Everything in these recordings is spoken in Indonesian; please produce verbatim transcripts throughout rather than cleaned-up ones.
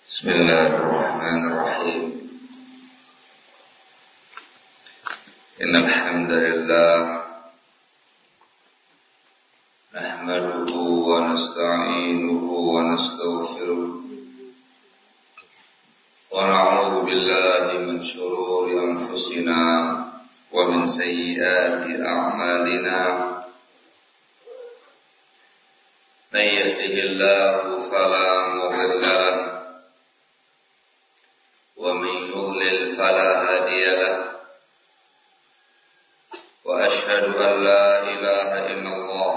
بسم الله الرحمن الرحيم إن الحمد لله نحمده ونستعينه ونستغفره ونعوذ بالله من شرور أنفسنا ومن سيئات أعمالنا من يهده الله فلا مضل له ومن يضلل فلا هادي له وأشهد أن لا إله إلا الله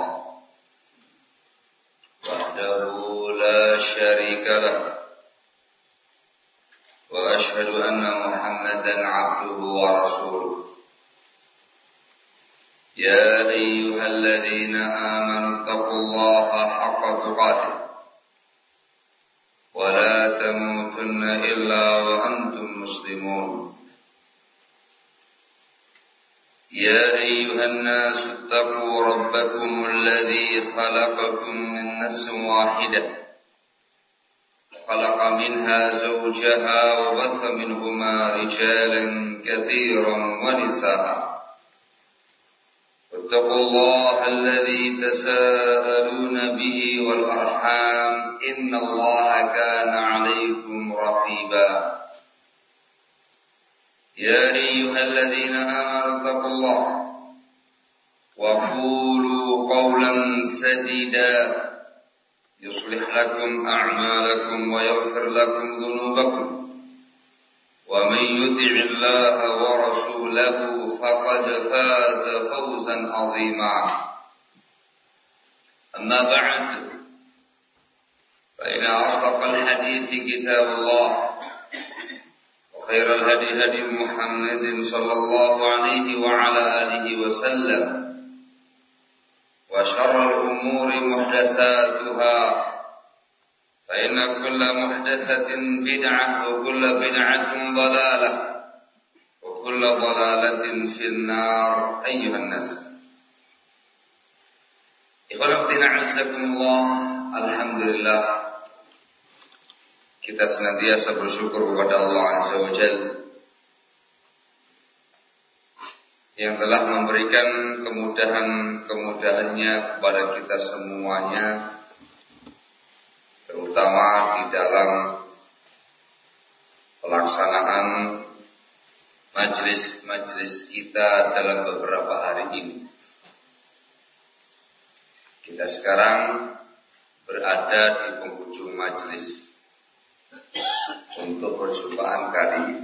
وحده لا شريك له وأشهد أن محمدا عبده ورسوله يا أيها الذين آمنوا اتقوا الله حق تقاته ولا تموتن إلا وأنتم مسلمون يا أيها الناس اتقوا ربكم الذي خلقكم من نفس واحدة خلق منها زوجها وبث منهما رجالا كثيرا ونساء واتقوا الله الذي تساءلون به والأرحام إن الله كان عليكم رقيبا يا أيها الذين آمنوا اتقوا الله وقولوا قولا سديدا يصلح لكم أعمالكم ويغفر لكم ذنوبكم ومن يطع الله ورسوله فقد فاز فوزا عظيما أما بعد فإن أصدق الحديث كتاب الله وخير الهدي هدي محمد صلى الله عليه وعلى آله وسلم وشر الأمور محدثاتها فإن كل محدثة بدعة وكل بدعة ضلالة وكل ضلالة في النار أيها الناس إخواننا أعزكم الله. Alhamdulillah, kita senantiasa bersyukur kepada Allah Azza wa Jalla yang telah memberikan kemudahan-kemudahannya kepada kita semuanya, terutama di dalam pelaksanaan majelis-majelis kita dalam beberapa hari ini. Kita sekarang berada di penghujung majelis untuk perjumpaan kali ini,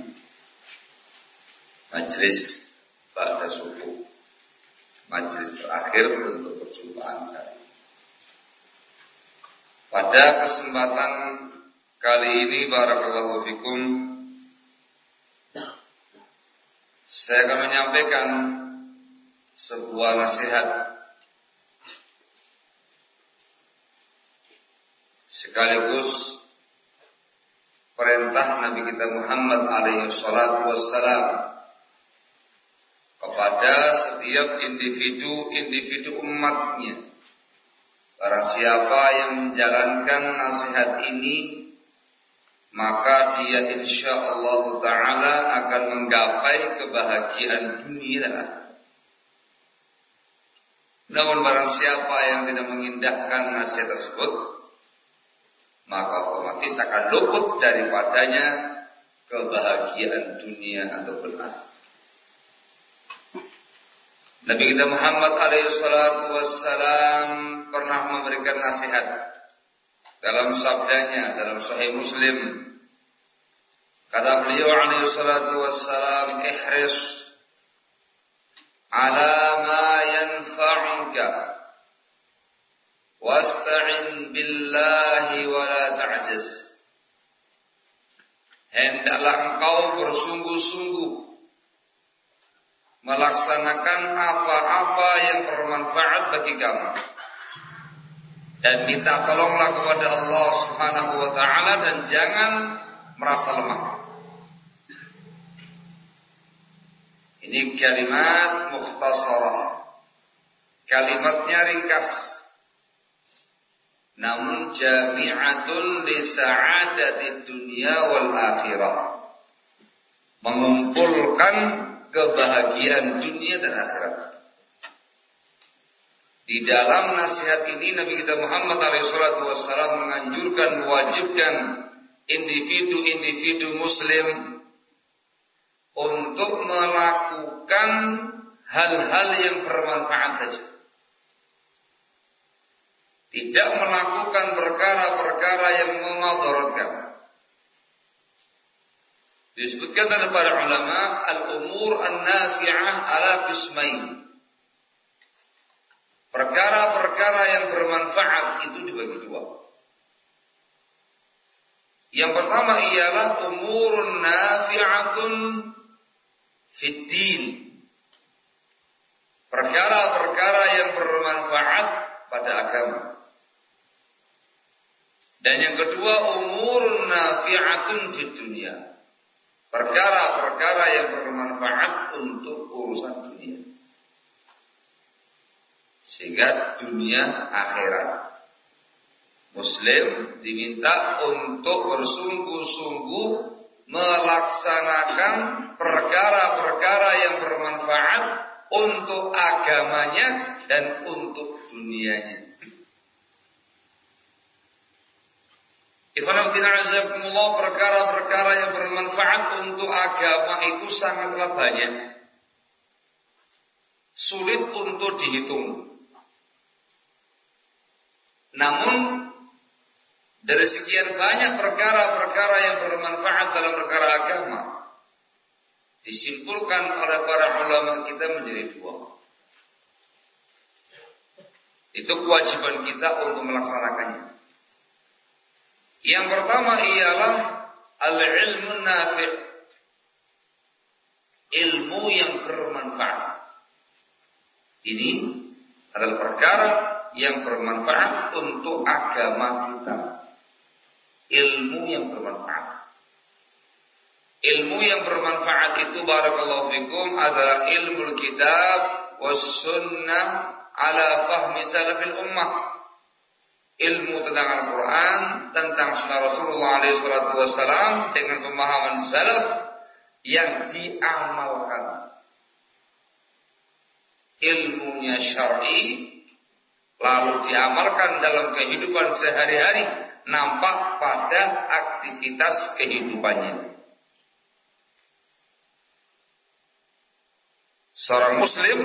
majelis ba'da subuh, majelis terakhir untuk perjumpaan kali ini. Pada kesempatan kali ini, barakallahu fikum, saya akan menyampaikan sebuah nasihat sekaligus perintah Nabi kita Muhammad alaihi salatu wassalam kepada setiap individu-individu umatnya. Barang siapa yang menjalankan nasihat ini, maka dia insyaallah ta'ala akan menggapai kebahagiaan dunia dan akhirat. Namun barang siapa yang tidak mengindahkan nasihat tersebut, maka otomatis akan luput daripadanya kebahagiaan dunia ataupun akhirat. Nabi kita Muhammad alaihi salatu wassalam pernah memberikan nasihat dalam sabdanya dalam Sahih Muslim. Kata beliau alaihi salatu wassalam, ihris ala ma yanfa'uka wasta'in billahi wa la ta'jiz. Hendaklah engkau bersungguh-sungguh melaksanakan apa-apa yang bermanfaat bagi kamu, dan minta tolonglah kepada Allah Subhanahu wa ta'ala, dan jangan merasa lemah. Ini kalimat mukhtasarah, kalimatnya ringkas, namun jami'atun li sa'adatid dunya wal akhirah. Mengumpulkan kebahagiaan dunia dan akhirat. Di dalam nasihat ini Nabi kita Muhammad alaihi salatu wassalam menganjurkan, mewajibkan individu-individu muslim untuk melakukan hal-hal yang bermanfaat saja. Tidak melakukan perkara-perkara yang memadaratkan. Disebutkan oleh para ulama, al-umur an-nafi'ah ala qismain. Perkara-perkara yang bermanfaat itu dibagi dua. Yang pertama ialah umurun nafi'atun fid din. Perkara-perkara yang bermanfaat pada agama. Dan yang kedua umurun nafi'atun fid dunya. Perkara-perkara yang bermanfaat untuk urusan dunia. Sehingga dunia akhirat. Muslim diminta untuk bersungguh-sungguh melaksanakan perkara-perkara yang bermanfaat untuk agamanya dan untuk dunianya. Perkara-perkara yang bermanfaat untuk agama itu sangatlah banyak. Sulit untuk dihitung. Namun dari sekian banyak perkara-perkara yang bermanfaat dalam perkara agama, disimpulkan oleh para ulama kita menjadi dua. Itu kewajiban kita untuk melaksanakannya. Yang pertama ialah al-ilmu nafi', ilmu yang bermanfaat. Ini adalah perkara yang bermanfaat untuk agama kita. Ilmu yang bermanfaat. Ilmu yang bermanfaat itu barakallahu fikum adalah ilmu kitab was sunnah ala fahmi salafil ummah. Ilmu tentang Al-Quran, tentang sunnah Rasulullah alaihi salatu wassalam dengan pemahaman salaf yang diamalkan. Ilmunya syar'i lalu diamalkan dalam kehidupan sehari-hari, nampak pada aktivitas kehidupannya. Seorang muslim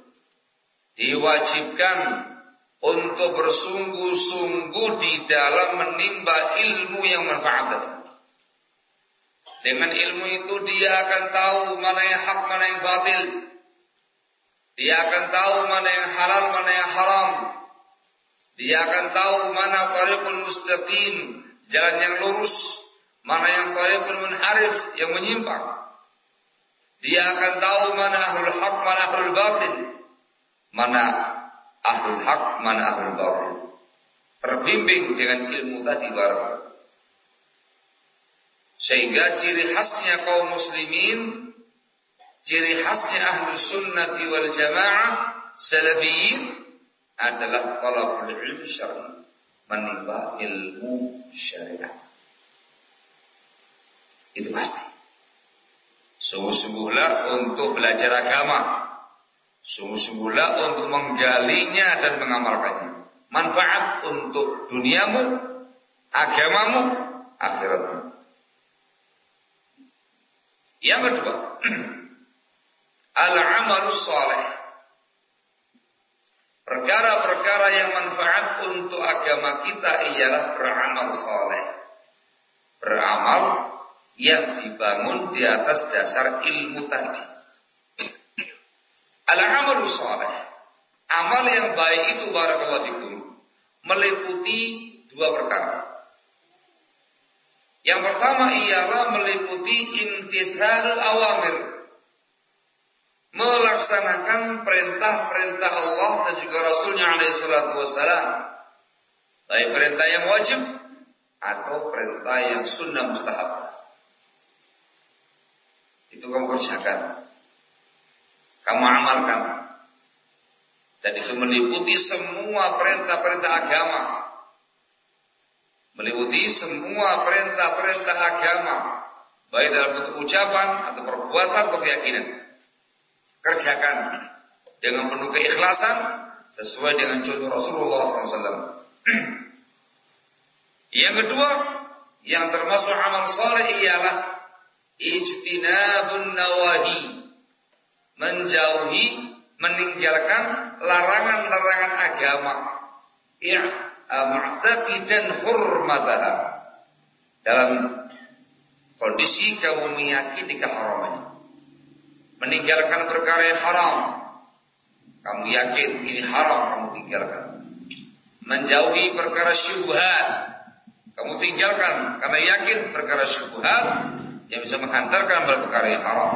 diwajibkan untuk bersungguh-sungguh di dalam menimba ilmu yang manfaat. Dengan ilmu itu dia akan tahu mana yang hak, mana yang batil. Dia akan tahu mana yang halal, mana yang haram. Dia akan tahu mana tariqul mustaqim, jalan yang lurus, mana yang tariqul munharif, yang menyimpang. Dia akan tahu mana ahlul haq, mana ahlul batil. Mana ahlul haq, mana ahlul batil. Terbimbing dengan ilmu tadi baru. Sehingga ciri khasnya kaum muslimin, ciri khasnya ahlu sunnati wal jamaah salafiyin adalah talabul ilmu syar'i, menimba ilmu syariat. Itu pasti. Sungguh-sungguhlah untuk belajar agama. Sungguh-sungguhlah untuk menggalinya dan mengamalkannya. Manfaat untuk duniamu, agamamu, akhiratmu. Yang kedua, al-amalus salih. Perkara-perkara yang manfaat untuk agama kita ialah beramal saleh. Beramal yang dibangun di atas dasar ilmu tadi. Al-amalus salih. Amal yang baik itu barakallahu fikum meliputi dua perkara. Yang pertama ialah meliputi imtithalul awamir. Melaksanakan perintah-perintah Allah dan juga Rasulnya alaihi salatu wassalam. Baik perintah yang wajib atau perintah yang sunnah mustahab. Itu kamu kerjakan. Kamu amalkan. Dan itu meliputi semua perintah-perintah agama. meliputi semua perintah-perintah agama, baik dalam bentuk ucapan atau perbuatan atau keyakinan. Kerjakan dengan penuh keikhlasan sesuai dengan contoh Rasulullah shallallahu alaihi wasallam. Yang kedua, yang termasuk amal saleh ialah ijtinabun nawahi, menjauhi, meninggalkan larangan-larangan agama. Ya, mu'taqidan hurmataha, dalam kondisi kamu meyakini keharamannya. Meninggalkan perkara yang haram, kamu yakin ini haram, kamu tinggalkan. Menjauhi perkara syubhat, kamu tinggalkan karena yakin perkara syubhat yang bisa menghantarkan pada perkara yang haram.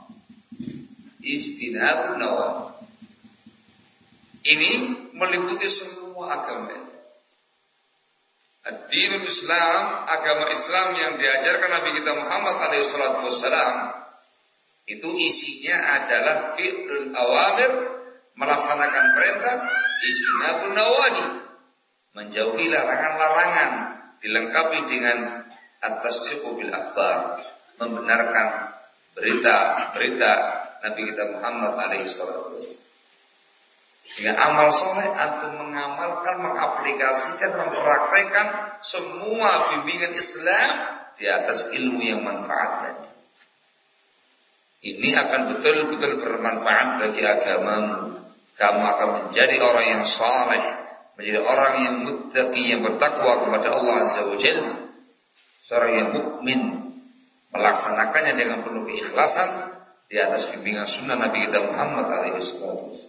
Ijtinabun nawahi. Ini meliputi semua agama. Ad-dinul Islam, agama Islam yang diajarkan Nabi kita Muhammad alaihi salatu wassalam, itu isinya adalah fi'lul awamir, melaksanakan perintah, ijtinabun nawahi, menjauhi larangan-larangan, dilengkapi dengan at-tasdiqu bil akhbar, membenarkan berita-berita Nabi kita Muhammad alaihi salatu wassalam. Dengan amal soleh antum mengamalkan, mengaplikasikan, mempraktekkan semua bimbingan Islam di atas ilmu yang manfaat. Ini akan betul-betul bermanfaat bagi agamamu. Kamu akan menjadi orang yang saleh, menjadi orang yang muttaqi, yang bertakwa kepada Allah Azza wa Jalla, seorang yang mukmin, melaksanakannya dengan penuh keikhlasan di atas bimbingan sunnah Nabi kita Muhammad alaihi wasallam.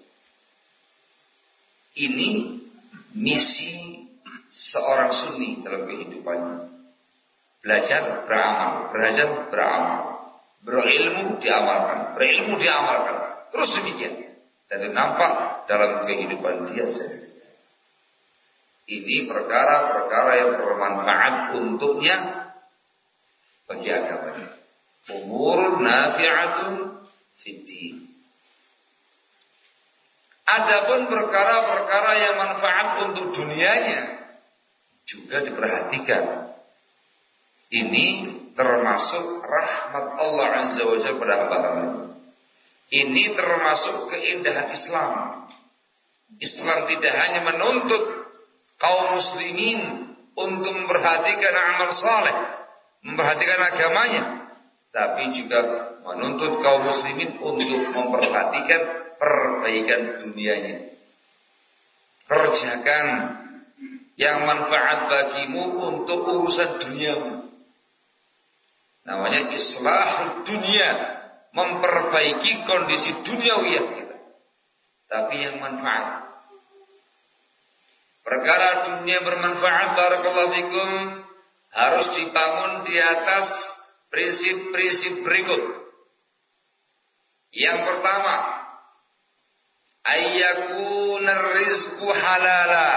Ini misi seorang sunni dalam kehidupannya. Belajar, beramal, belajar, beramal, berilmu, diamalkan, berilmu, diamalkan, terus demikian. Dan itu nampak dalam kehidupan dia sendiri. Ini perkara-perkara yang bermanfaat untuknya bagi agamanya. Umurun nafi'atun fiddin. Adapun perkara-perkara yang manfaat untuk dunianya juga diperhatikan. Ini termasuk rahmat Allah Azza wa Jalla pada hamba-hambanya. Ini termasuk keindahan Islam. Islam tidak hanya menuntut kaum muslimin untuk memperhatikan amal saleh, memperhatikan agamanya, tapi juga menuntut kaum muslimin untuk memperhatikan perbaikan dunianya. Kerjakan yang manfaat bagimu untuk urusan duniamu. Namanya islahul dunia, memperbaiki kondisi duniawiyah kita. Tapi yang manfaat. Perkara dunia bermanfaat, barakallahu fikum, harus dibangun di atas prinsip-prinsip berikut. Yang pertama, ayyakunar rizqu halala.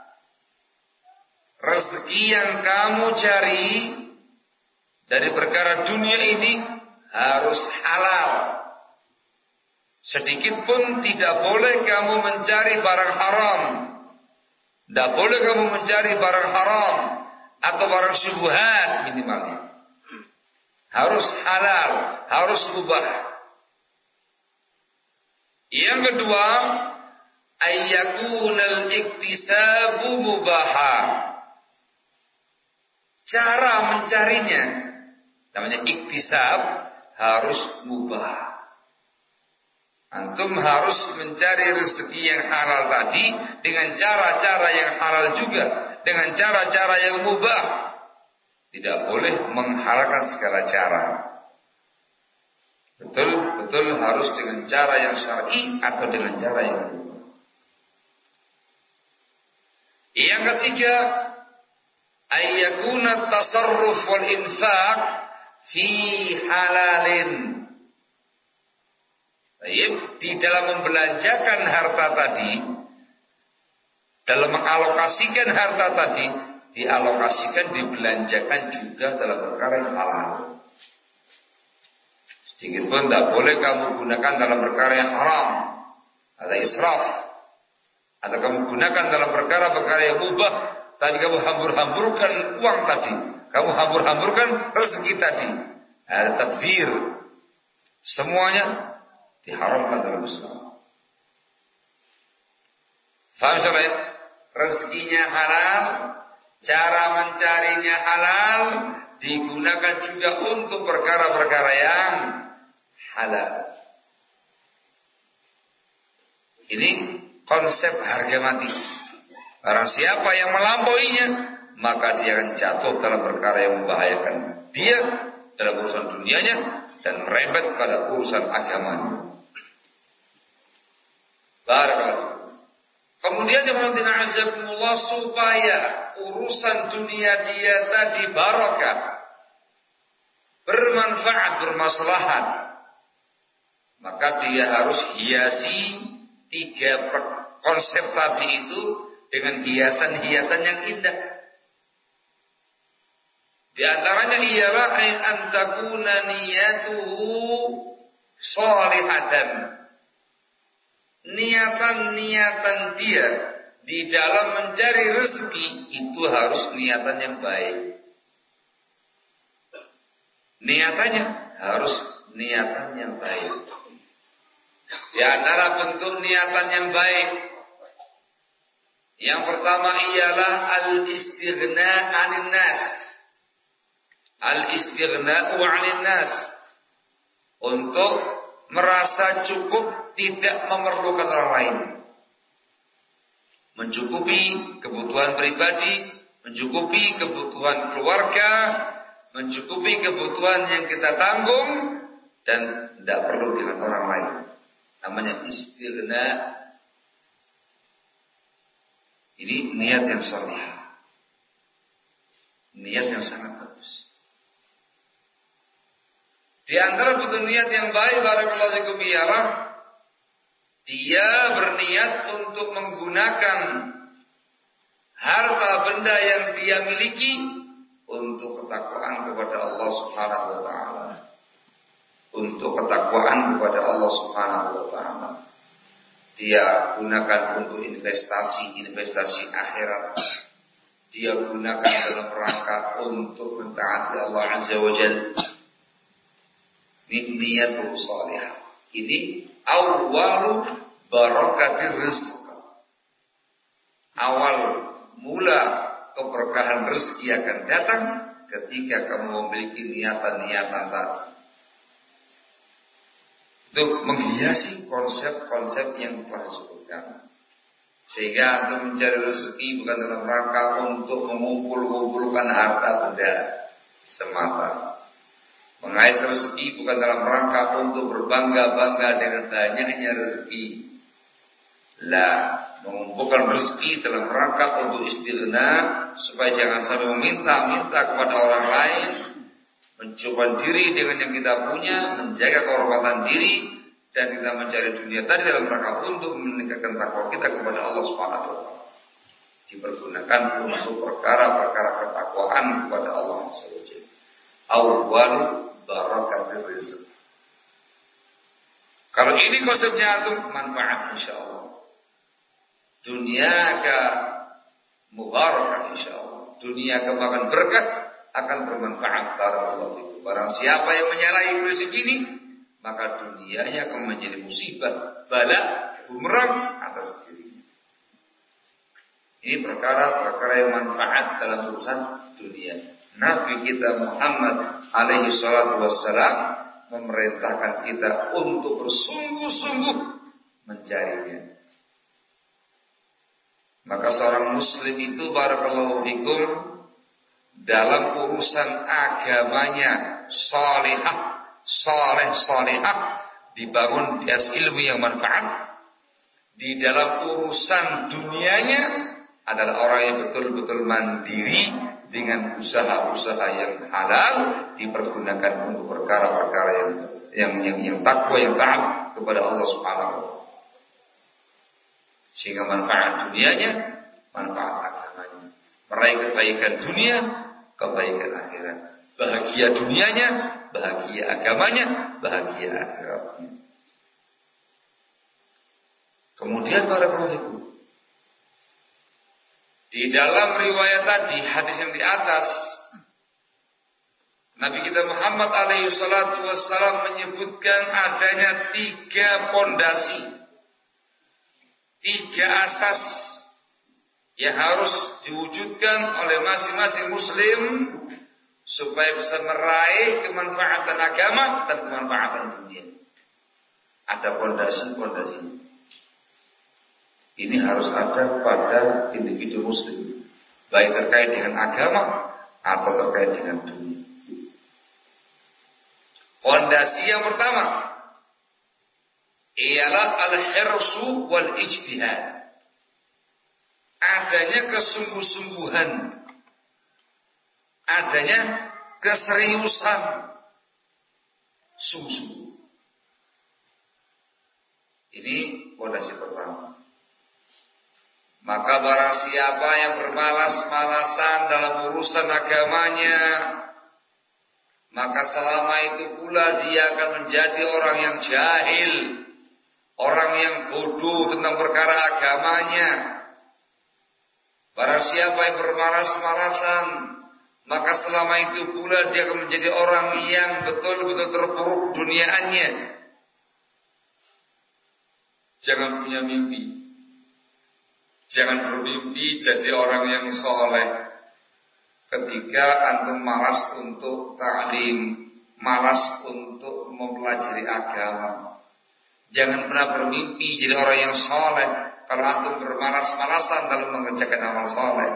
Rezeki yang kamu cari dari perkara dunia ini harus halal. Sedikit pun tidak boleh kamu mencari barang haram. Tidak boleh kamu mencari barang haram atau barang syubhat minimalnya. Harus halal, harus mubah. Yang kedua, ayyakunal iktisabu mubaha. Cara mencarinya, namanya iktisab, harus mubah. Antum harus mencari rezeki yang halal tadi dengan cara-cara yang halal juga, dengan cara-cara yang mubah. Tidak boleh menghalalkan segala cara. Betul-betul harus dengan cara yang syar'i atau dengan cara yang mubah. Yang ketiga, ayyakuna tasarruf wal infaq fi halalin. Baik, di dalam membelanjakan harta tadi, dalam mengalokasikan harta tadi, dialokasikan, dibelanjakan juga dalam perkara yang halal. Sedikit pun tidak boleh kamu gunakan dalam perkara yang haram, ada israf, atau kamu gunakan dalam perkara-perkara yang mubah, tapi kamu hambur-hamburkan uang tadi, kamu hambur-hamburkan rezeki tadi. Ada tabdzir. Semuanya diharamkan dalam Islam. Faham sahabat? Rezekinya halal, cara mencarinya halal, digunakan juga untuk perkara-perkara yang halal. Ini konsep harga mati. Barang siapa yang melampauinya, maka dia akan jatuh dalam perkara yang membahayakan dia dalam urusan dunianya dan merembet pada urusan agamanya. Barakallahu. Kemudian yang azakumullah, supaya urusan dunia dia tadi barakah, bermanfaat, bermaslahat, maka dia harus hiasi tiga konsep tadi itu dengan hiasan-hiasan yang indah. Di antaranya ialah an takuna niyatuhu shalihatan. Niatan-niatan dia di dalam mencari rezeki itu harus niatan yang baik. Niatannya harus niatan yang baik. Di antara bentuk niatan yang baik, yang pertama ialah al-istighna 'anil nas. Al-istighna'u 'anil nas. Untuk merasa cukup, tidak memerlukan orang lain. Mencukupi kebutuhan pribadi, mencukupi kebutuhan keluarga, mencukupi kebutuhan yang kita tanggung, dan tidak perlu dengan orang lain. Namanya istighna. Ini niat yang saleh. Niat yang sangat bagus. Di antara bentuk niat yang baik, barakallahu fikum, ialah dia berniat untuk menggunakan harta benda yang dia miliki untuk ketakwaan kepada Allah Subhanahu wa taala. Untuk ketakwaan kepada Allah Subhanahu wa taala. Dia gunakan untuk investasi-investasi akhirat. Dia gunakan dalam rangka untuk mentaati Allah Azza wa Jalla. Ini niatul salihah. Ini awal barakatir rizq. Awal mula keberkahan rezeki akan datang ketika kamu memiliki niatan-niatan tadi. Itu menghiasi konsep-konsep yang telah disebutkan. Sehingga untuk mencari rezeki bukan dalam rangka untuk mengumpul-kumpulkan harta benda semata. Mengais rezeki bukan dalam rangka untuk berbangga-bangga dengan banyaknya rezeki. Lah, mengumpulkan rezeki dalam rangka untuk istighna, supaya jangan sampai meminta-minta kepada orang lain, mencoba diri dengan yang kita punya, menjaga kehormatan diri, dan kita mencari dunia tadi dalam rangka untuk meningkatkan takwa kita kepada Allah Subhanahu wa taala. Dipergunakan untuk perkara-perkara ketakwaan kepada Allah Subhanahu wa taala. Awal barakatir rizq. Kalau ini konsepnya itu manfaat insyaallah. Dunia ke mubarakah insyaallah. Dunia ke bahkan berkah akan bermanfaat barakallahu fikum. Barang siapa yang menyalahi prinsip ini, maka dunianya akan menjadi musibah, bala, bumerang atas dirinya. Ini perkara-perkara yang manfaat dalam urusan dunia. Nabi kita Muhammad alaihi salatu wassalam memerintahkan kita untuk bersungguh-sungguh mencarinya. Maka seorang muslim itu barakallahu fikum dalam urusan agamanya salihah, saleh salihah, dibangun di atas ilmu yang manfaat. Di dalam urusan dunianya adalah orang yang betul-betul mandiri dengan usaha-usaha yang halal, dipergunakan untuk perkara-perkara yang yang yang, yang takwa, yang taat kepada Allah Subhanahu wa taala. Sehingga manfaat dunianya, manfaat agamanya. Meraih kebaikan dunia, kebaikan akhirat. Bahagia dunianya, bahagia agamanya, bahagia akhiratnya. Kemudian para profik, di Di dalam riwayat tadi, hadis yang di atas, Nabi kita Muhammad alaihi salatu wassalam menyebutkan adanya tiga pondasi, tiga asas yang harus diwujudkan oleh masing-masing muslim supaya bisa meraih kemanfaatan agama dan kemanfaatan dunia. Ada pondasi-pondasi. Ini harus ada pada individu muslim, baik terkait dengan agama atau terkait dengan dunia. Pondasi yang pertama ialah al-hirsu wal ijtihad. Adanya kesungguh-sungguhan, adanya keseriusan, sungguh-sungguh. Ini pondasi pertama. Maka barang siapa yang bermalas-malasan dalam urusan agamanya, maka selama itu pula dia akan menjadi orang yang jahil, orang yang bodoh tentang perkara agamanya. Barang siapa yang bermalas-malasan, maka selama itu pula dia akan menjadi orang yang betul-betul terpuruk duniaannya. Jangan punya mimpi. Jangan bermimpi jadi orang yang soleh ketika antum malas untuk ta'lim, malas untuk mempelajari agama. Jangan pernah bermimpi jadi orang yang soleh kalau antum bermalas-malasan dalam mengerjakan amal soleh.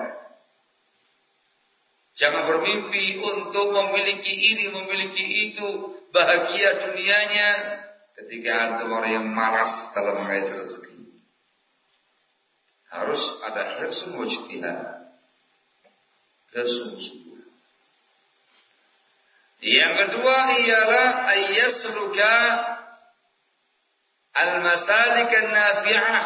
Jangan bermimpi untuk memiliki ini, memiliki itu, bahagia dunianya ketika antum orang yang malas dalam mengais rezeki. Harus ada hirsun wa ijtihad, kesungguhan. Yang kedua ialah ayyasluka al-masalik an-nafi'ah.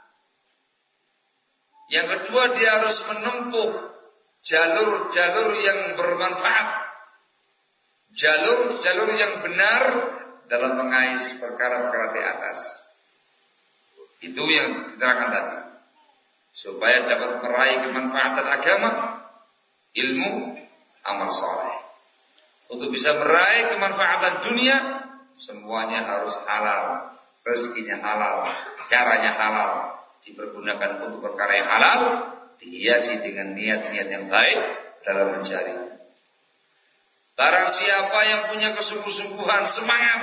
Yang kedua dia harus menempuh jalur-jalur yang bermanfaat, jalur-jalur yang benar dalam mengais perkara-perkara di atas. Itu yang diterangkan tadi. Supaya dapat meraih kemanfaatan agama, ilmu, amal soleh. Untuk bisa meraih kemanfaatan dunia, semuanya harus halal, rezekinya halal, caranya halal, dipergunakan untuk perkara yang halal, dihiasi dengan niat-niat yang baik dalam mencari. Barang siapa yang punya kesungguh-sungguhan, semangat,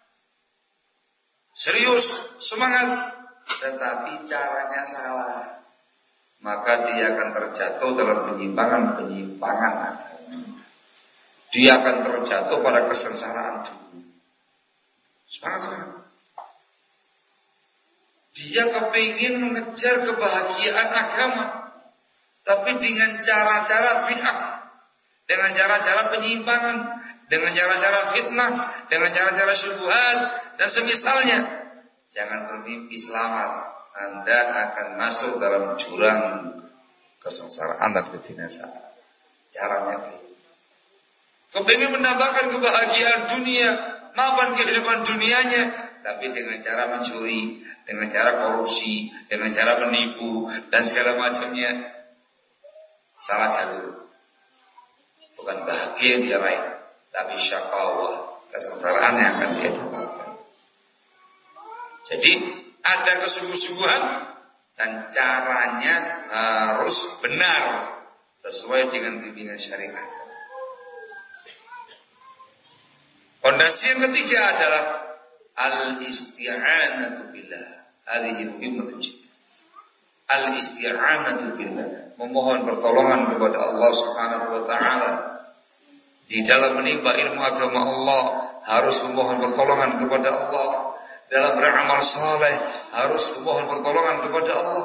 serius, semangat, tetapi caranya salah, maka dia akan terjatuh dalam penyimpangan-penyimpangan agama. Dia akan terjatuh pada kesengsaraan dunia. Semangat. Dia kepingin mengejar kebahagiaan agama, tapi dengan cara-cara bid'ah, dengan cara-cara penyimpangan, dengan cara-cara fitnah, dengan cara-cara syubhat dan semisalnya. Jangan bermimpi selamat. Anda akan masuk dalam jurang kesengsaraan dan kebinasaan. Caranya begitu. Kepingin menambahkan kebahagiaan dunia, mapan kehidupan dunianya, tapi dengan cara mencuri, dengan cara korupsi, dengan cara menipu dan segala macamnya, salah jalur. Bukan bahagia yang dia raih, tapi syaqawah, kesengsaraan yang akan dia dapatkan. Jadi ada kesungguh-sungguhan dan caranya harus benar sesuai dengan bimbingan syariat. Fondasi yang ketiga adalah al-isti'anatu billah. Hadhihi muhimmatun jiddan. Al-isti'anatu billah, memohon pertolongan kepada Allah Subhanahu wa taala. Di dalam menimba ilmu agama Allah harus memohon pertolongan kepada Allah. Dalam beramal saleh harus memohon pertolongan kepada Allah.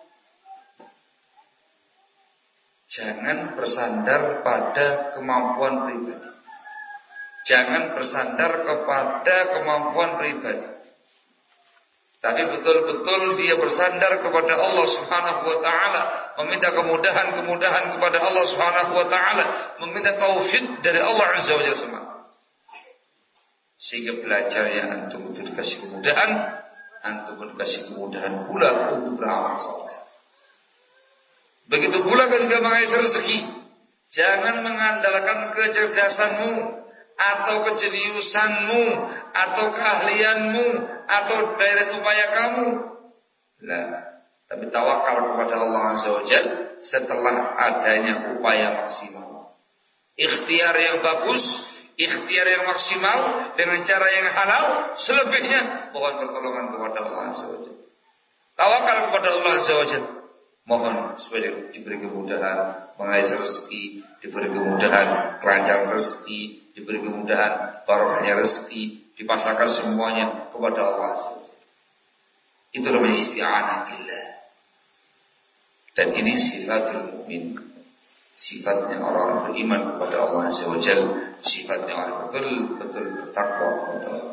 Jangan bersandar pada kemampuan pribadi. Jangan bersandar kepada kemampuan pribadi. Tapi betul-betul dia bersandar kepada Allah Subhanahu wa taala, meminta kemudahan-kemudahan kepada Allah Subhanahu wa taala, meminta taufik dari Allah Azza wa Jalla. Sehingga belajarnya antum itu dikasih kemudahan, antum dikasih kemudahan pula untuk beramal saleh. Begitu pula ketika mengais rezeki, jangan mengandalkan kecerdasanmu atau kejeniusanmu atau keahlianmu atau daya upaya kamu. Nah, tapi tawakal kepada Allah Azza wa Jalla setelah adanya upaya maksimal. Ikhtiar yang bagus, ikhtiar yang maksimal dengan cara yang halal, selebihnya mohon pertolongan kepada Allah Azza wa Jalla. Tawakal kepada Allah Azza wa Jalla. Mohon supaya diberi kemudahan mengais rezeki, diberi kemudahan kelancaran rezeki, diberi kemudahan barokahnya rezeki, dipasrahkan semuanya kepada Allah Azza wa Jalla. Itu namanya isti'anah billah. Dan ini sifatul mukmin, sifatnya orang beriman kepada Allah Azza wa Jalla, sifatnya orang betul-betul bertakwa kepada Allah.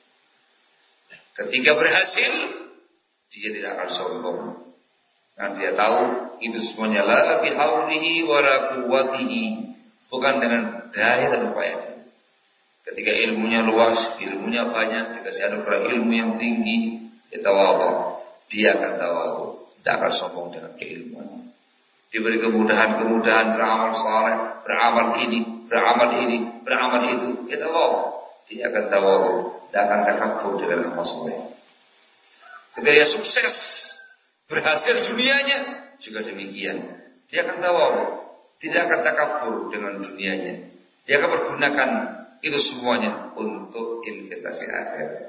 Ketika berhasil, dia tidak akan sombong. Nah, dia tahu itu semuanya la bihaulihi wa la quwwatihi, bukan dengan daya dan upaya dia. Ketika ilmunya luas, ilmunya banyak, dikasih anugerah ilmu yang tinggi, dia tawadhu, dia akan tawadhu, tidak akan sombong dengan keilmuan. Diberi kemudahan-kemudahan beramal saleh, beramal ini, beramal ini, beramal itu, dia tawadhu, dia akan tawadhu, tidak akan takabur dengan amal saleh. Ketika dia sukses, berhasil dunianya, juga demikian. Dia akan tawadhu, tidak akan takabur dengan dunianya. Dia akan pergunakan itu semuanya untuk investasi akhirat.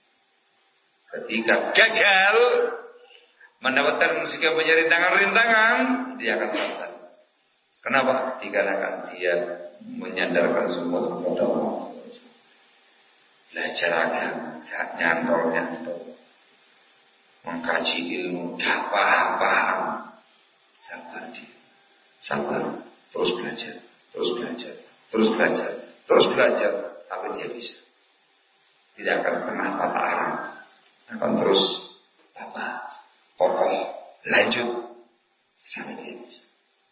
Ketika gagal mendapatkan musibah rintangan-rintangan, dia akan sabar. Kenapa? Dikarenakan dia menyandarkan semua kepada Allah. Belajar agama, gak nyantol-nyantol. Mengkaji ilmu, gak paham-paham. Sabar dia. Sabar. Terus belajar. Terus belajar. Terus belajar. Terus belajar. Tapi dia bisa. Tidak akan pernah patah arang. Akan terus apa? Kokoh. Lanjut. Sampai dia bisa.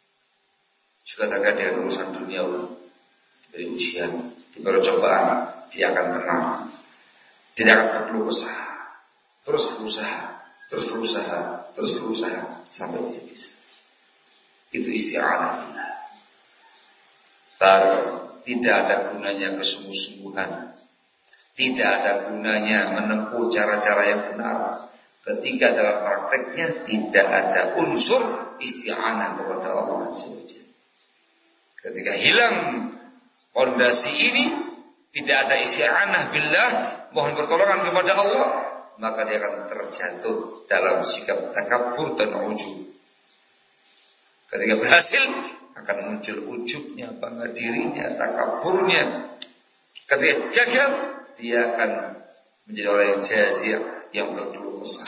Juga terkait dengan urusan dunia. Dari ujian. Di percobaan. Dia akan tenang. Tidak akan perlu usaha. Terus berusaha. Terus berusaha. Terus berusaha. Sampai dia bisa. Itu isti'anah billah. Baru tidak ada gunanya kesungguh-sungguhan. Tidak ada gunanya menempuh cara-cara yang benar ketika dalam prakteknya tidak ada unsur isti'anah kepada Allah Azza wa Jalla. Ketika hilang fondasi ini, tidak ada isti'anah billah, mohon pertolongan kepada Allah, maka dia akan terjatuh dalam sikap takabur dan ujub. Ketika berhasil, akan muncul ujubnya, bangga dirinya, takaburnya. Ketika gagal, dia akan menjadi orang yang jazir, yang berkeluh kesah.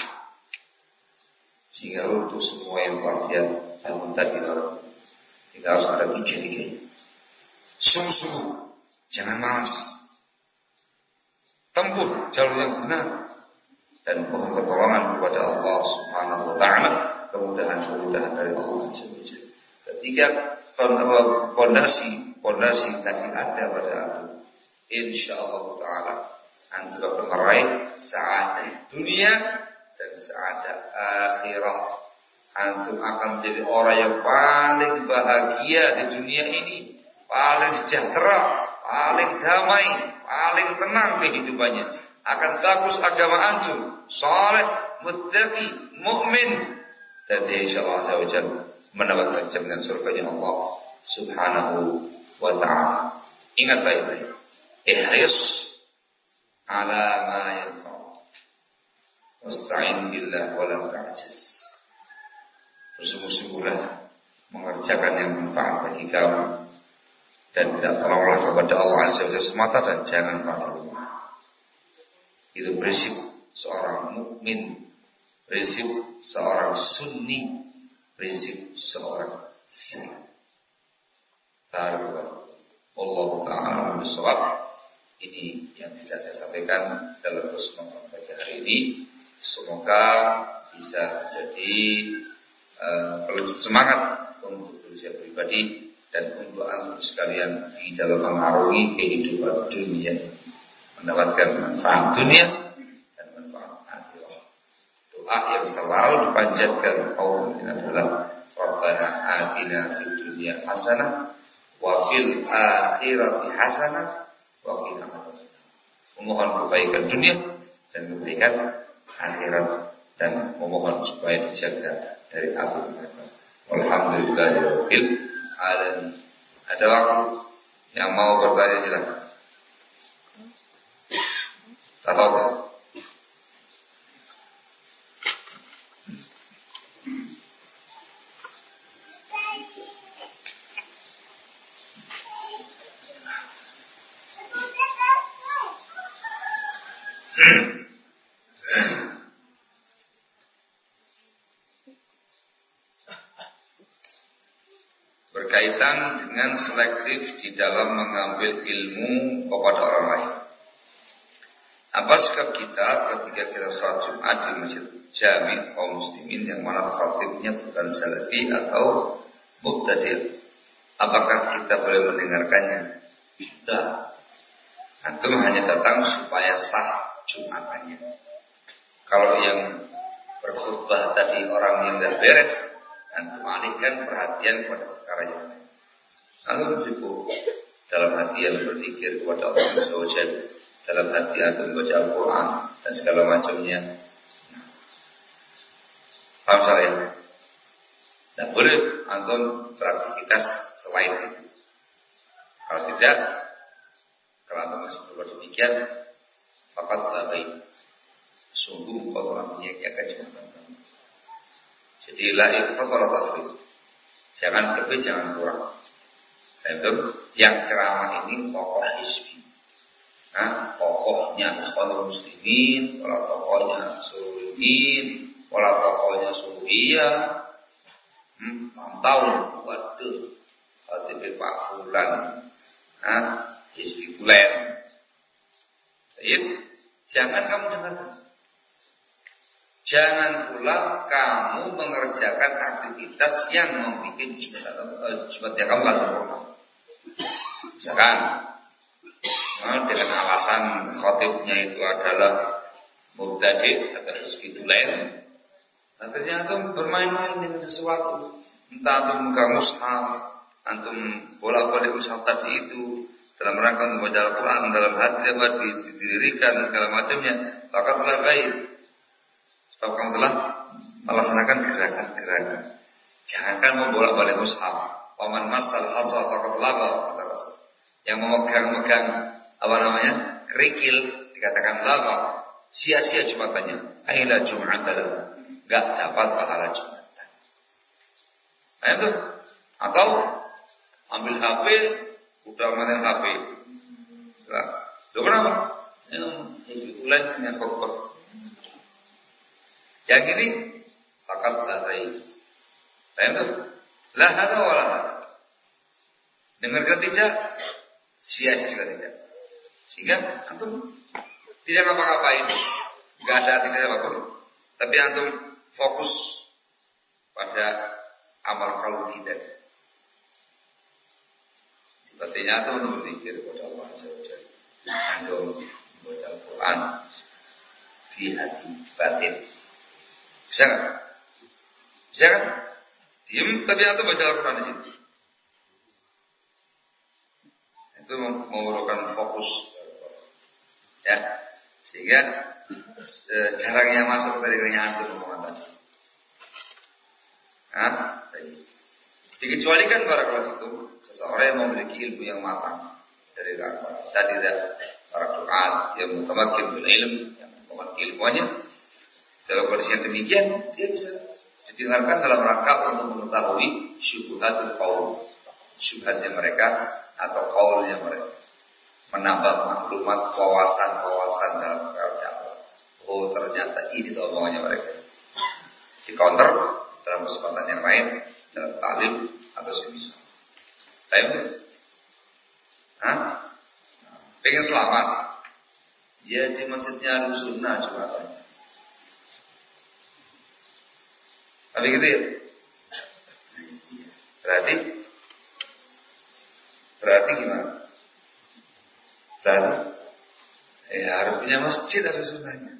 Sehingga runtuh semua yang telah dia bangun tadi lalu. Sehingga harus ada tiga-tiga. Sungguh-sungguh, jangan malas. Tempuh jalur yang benar. Dan mohon pertolongan kepada Allah Subhanahu wa ta'ala, kemudahan-kemudahan dari Allah Subhanahu wa ta'ala. Ketika fondasi fondasi tadi ada pada antum, insyaallah taala antum akan meraih sa'adah dunia dan sa'adah akhirah. Antum akan menjadi orang yang paling bahagia di dunia ini, paling sejahtera, paling damai, paling tenang kehidupannya. Akan bagus agama antum, saleh, muttaqi, mukmin, dan dia insyaallah azza wa jalla mendapatkan jaminan surganya Allah Subhanahu wa ta'ala. Ingat baik-baik. Ihris ala ma yanfa'u. Wasta'in billah wa la ta'jiz. Bersungguh-sungguhlah mengerjakan yang bermanfaat bagi kamu dan tidak tolonglah kepada Allah Azza wa Jalla semata dan jangan merasa lemah. Itu prinsip seorang mukmin, prinsip seorang sunni, prinsip seorang Islam. Taala Allah Taala bisawab. Ini yang bisa saya sampaikan dalam kesempatan pagi hari ini. Semoga bisa menjadi uh, semangat untuk diri saya pribadi dan untuk antum sekalian di dalam mengarungi kehidupan dunia, mendapatkan manfaat dunia dan manfaat akhirat. Doa yang selalu dipanjatkan kaum ini adalah Rabbana atina fid dunya hasanah wa fil akhirati hasanah wa qina adzabannar. Memohon kebaikan dunia dan kebaikan akhirat, dan memohon supaya dijaga dari api neraka. Alhamdulillahirabbil alamin. Ada waktu yang mau bertanya silakan. Tafadhol. Berkaitan dengan selektif di dalam mengambil ilmu kepada orang lain. Apa sikap kita ketika kita sholat Jumat di masjid jami kaum muslimin yang mana khatibnya bukan salafi atau mubtadi'? Apakah kita boleh mendengarkannya? Tidak. Antum hanya datang supaya sah Jumatannya. Kalau yang berkhutbah tadi orang yang tidak beres, antum alihkan perhatian kepada perkara yang lain. Lalu cukup dalam hati yang berzikir kepada Allah Subhanahu wa taala, dalam hati antum baca Al-Quran dan segala macamnya. Paham saya? Tidak boleh antum beraktivitas selain itu. Kalau tidak, kalau antum masih berbuat demikian, fakat labai. Sungguh kau telah menyia-nyiakan Jumatan kamu. Jadi la ifrat wala tafrid. Jangan lebih, jangan kurang. Dan itu yang ceramah ini tokoh hizbi. Nah, tokohnya Ikhwanul Muslimin, wala tokohnya Suruddin, wala tokohnya Suriyah. Hmm, tahun waduh, hati Pak Fulan, nah, hizbi Fulan. Jadi, jangan kamu dengarkan. Jangan pula kamu mengerjakan aktivitas yang membuat Jumat yang kamu gak sempurna. Misalkan nah, dengan alasan khotibnya itu adalah mubtadi' atau hizbi lain, akhirnya antum bermain-main dengan sesuatu. Entah antum buka mushaf, antum bolak-balik mushaf tadi itu dalam rangka membaca Al-Quran dalam hati apa didirikan segala macamnya, maka telah baik. Sebab kamu telah melaksanakan gerakan-gerakan. Jangankan membolak-balik mushaf. Paman masal hasal faqad laba, kata Rasul. Yang memegang-megang apa namanya? Kerikil dikatakan laba, sia-sia Jumatannya. Aila Jum'atan. Enggak dapat pahala Jumatan. Nah itu. Atau ambil H P, udah main H P. Lah, lo kenapa? Itu lain yang pokok. Yang ini fakat lahai. Paham tu? La hada wa la hada. Dengarkan tidak, sia-sia juga tidak. Sehingga antum tidak ngapa-ngapain, enggak ada aktivitas apapun. Tapi antum fokus pada amal kalau tidak. Artinya antum untuk berzikir kepada Allah Subhanahu wa taala. Antum membaca Al-Quran di hati batin. Bisa kan? Bisa kan? Diam tapi antum baca Al-Quran aja. Itu memerlukan fokus. Ya. Sehingga jarangnya masuk dari telinga antum omongan tadi. Hah? Dikecualikan para kalau itu seseorang yang memiliki ilmu yang matang dari para asatidzah, para duat yang mutamakin bil ilm, yang memiliki ilmunya. Dalam kondisi yang demikian, dia bisa didengarkan dalam rangka untuk mengetahui syubhatul qaul, syubhatnya mereka atau qaulnya mereka, menambah maklumat wawasan-wawasan dalam perkara Allah. Oh ternyata ini omongannya mereka. Di counter dalam kesempatan yang lain, dalam taklim atau semisal. Lain, hah? Pengen selamat? Ya di masjidnya Al-Sunnah Jumatannya. Tapi gitu ya. Berarti Berarti gimana? Berarti ya harus punya masjid harus sunnahnya.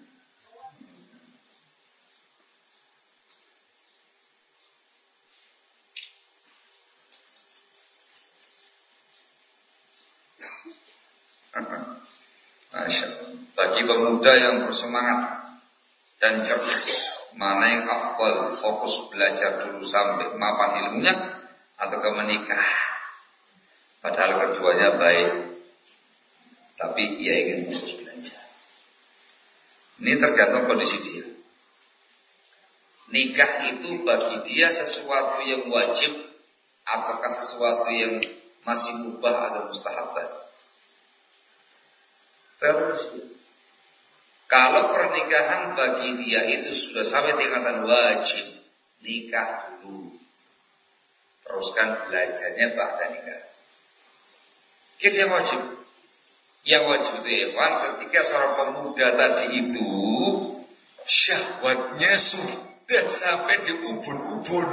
Masya Allah. Bagi pemuda yang bersemangat dan cerdas, mana yang afdal, fokus belajar dulu sampai mapan ilmunya atau ke menikah? Padahal keduanya baik, tapi ia ingin fokus belajar. Ini tergantung kondisi dia. Nikah itu bagi dia sesuatu yang wajib ataukah sesuatu yang masih mubah atau mustahabat? Terus, kalau pernikahan bagi dia itu sudah sampai tingkatan wajib, nikah dulu. Teruskan belajarnya pada nikah. Itu yang wajib. Yang wajib itu Evan, ketika seorang pemuda tadi itu syahwatnya sudah sampai di ubun-ubun.